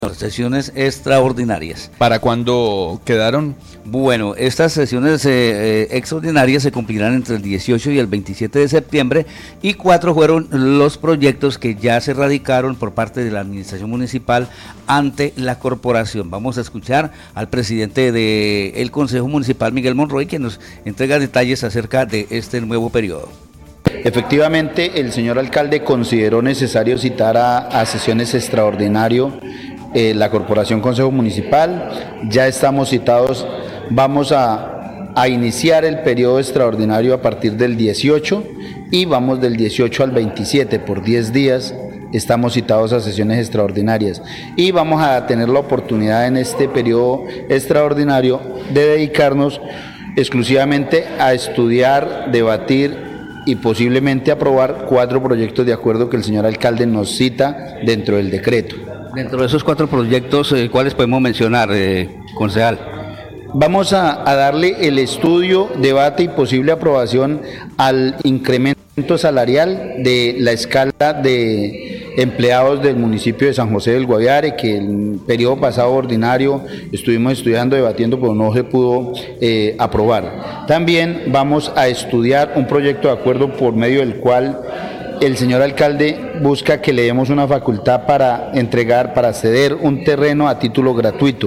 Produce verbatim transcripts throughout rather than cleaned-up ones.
Sesiones extraordinarias. ¿Para cuándo quedaron? Bueno, estas sesiones eh, eh, extraordinarias se cumplirán entre el dieciocho y el veintisiete de septiembre y cuatro fueron los proyectos que ya se radicaron por parte de la administración municipal ante la corporación. Vamos a escuchar al presidente del Consejo Municipal, Miguel Monroy, quien nos entrega detalles acerca de este nuevo periodo. Efectivamente, el señor alcalde consideró necesario citar a, a sesiones extraordinarias eh, la Corporación Consejo Municipal. Ya estamos citados, vamos a, a iniciar el periodo extraordinario a partir del dieciocho y vamos del dieciocho al veintisiete, por diez días estamos citados a sesiones extraordinarias y vamos a tener la oportunidad en este periodo extraordinario de dedicarnos exclusivamente a estudiar, debatir y posiblemente aprobar cuatro proyectos de acuerdo que el señor alcalde nos cita dentro del decreto. Dentro de esos cuatro proyectos, eh, ¿cuáles podemos mencionar, eh, concejal? Vamos a, a darle el estudio, debate y posible aprobación al incremento salarial de la escala de empleados del municipio de San José del Guaviare, que el periodo pasado ordinario estuvimos estudiando, debatiendo, pero no se pudo eh, aprobar. También vamos a estudiar un proyecto de acuerdo por medio del cual el señor alcalde busca que le demos una facultad para entregar, para ceder un terreno a título gratuito.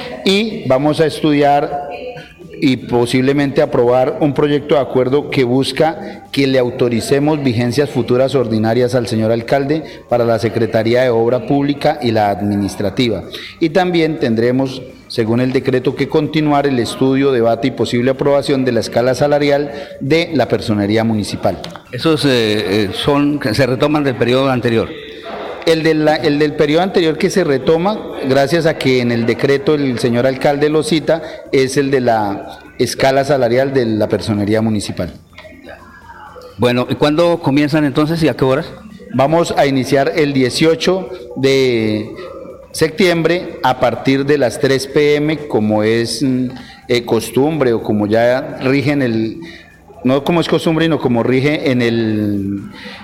Y vamos a estudiar y posiblemente aprobar un proyecto de acuerdo que busca que le autoricemos vigencias futuras ordinarias al señor alcalde para la Secretaría de Obra Pública y la Administrativa. Y también tendremos, según el decreto, que continuar el estudio, debate y posible aprobación de la escala salarial de la personería municipal. Esos eh, son, se retoman del periodo anterior. El, de la, el del periodo anterior que se retoma, gracias a que en el decreto el señor alcalde lo cita, es el de la escala salarial de la personería municipal. Bueno, ¿y cuándo comienzan entonces y a qué horas? Vamos a iniciar el dieciocho de septiembre a partir de las tres pe eme, como es eh, costumbre o como ya rige en el, no como es costumbre, sino como rige en el...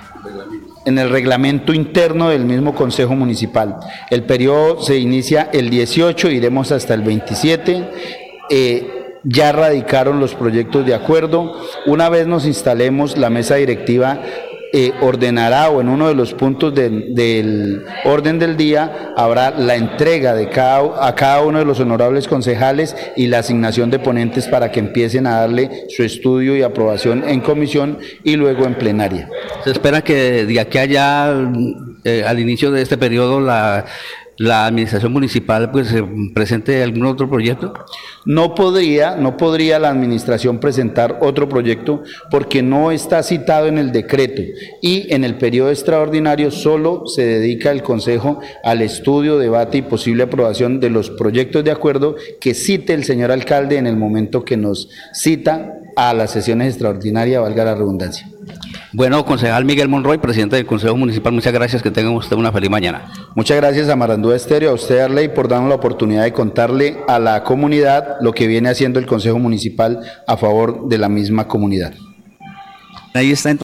en el reglamento interno del mismo Consejo Municipal. El periodo se inicia el dieciocho, iremos hasta el veintisiete, eh, ya radicaron los proyectos de acuerdo. Una vez nos instalemos, la mesa directiva eh, ordenará, o en uno de los puntos de, del orden del día habrá la entrega de cada, a cada uno de los honorables concejales y la asignación de ponentes para que empiecen a darle su estudio y aprobación en comisión y luego en plenaria. Se espera que de aquí a allá, eh, al inicio de este periodo, la, la administración municipal pues eh, presente algún otro proyecto. No podría, no podría la administración presentar otro proyecto porque no está citado en el decreto y en el periodo extraordinario solo se dedica el Consejo al estudio, debate y posible aprobación de los proyectos de acuerdo que cite el señor alcalde en el momento que nos cita a las sesiones extraordinarias, valga la redundancia. Bueno, concejal Miguel Monroy, presidente del Consejo Municipal, muchas gracias, que tengan usted una feliz mañana. Muchas gracias a Marandúa Estéreo, a usted Arley, por darnos la oportunidad de contarle a la comunidad lo que viene haciendo el Consejo Municipal a favor de la misma comunidad. Ahí está entonces.